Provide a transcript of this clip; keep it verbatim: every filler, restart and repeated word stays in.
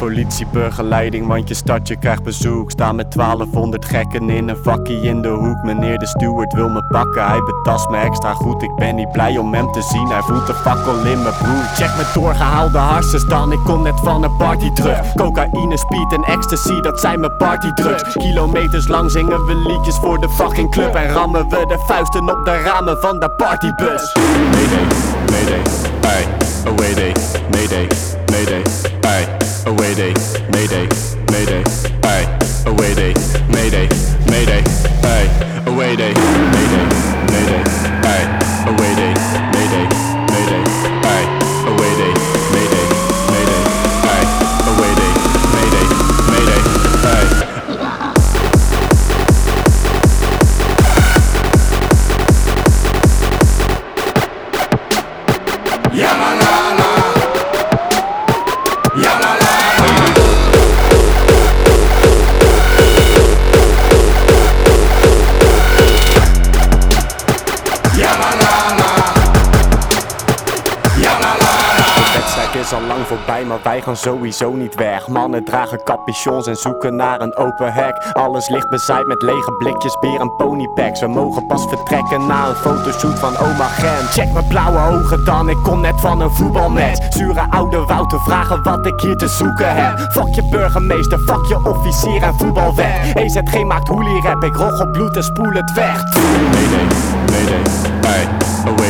Politieburgerleiding, want je stadje krijgt bezoek. Staan met twaalfhonderd gekken in een vakkie in de hoek. Meneer de steward wil me pakken, hij betast me extra goed. Ik ben niet blij om hem te zien, hij voelt de fakkel in mijn broek. Check met doorgehaalde harsers dan, ik kom net van een party terug. Cocaïne, speed en ecstasy, dat zijn mijn partydrugs. Kilometers lang zingen we liedjes voor de fucking club. En rammen we de vuisten op de ramen van de partybus. Mayday, mayday, ay, away day, mayday, mayday, ay, away day, mayday, mayday, ay, away day, mayday, mayday, ay, away day, mayday, mayday, ay, away day, mayday, mayday, ay, away day, mayday, mayday, ay, away day, mayday, mayday, ay. Ya la la la, ya la la la. Ya la la la, ya la la la. De wedstrijd is al lang voorbij, maar wij gaan sowieso niet weg. Mannen dragen capuchons en zoeken naar een open hek. Alles ligt bezaaid met lege blikjes bier en ponypacks. We mogen pas vertrekken na een fotoshoot van oma Gent. Check mijn blauwe ogen dan, ik kom net van een voetbalmatch. Zure oude Wouter vragen wat ik hier te zoeken heb. Fuck je burgemeester, fuck je officier en voetbalwet. E Z G maakt hooli rap, ik roggel bloed en spoel het weg. Mayday, mayday, ay, away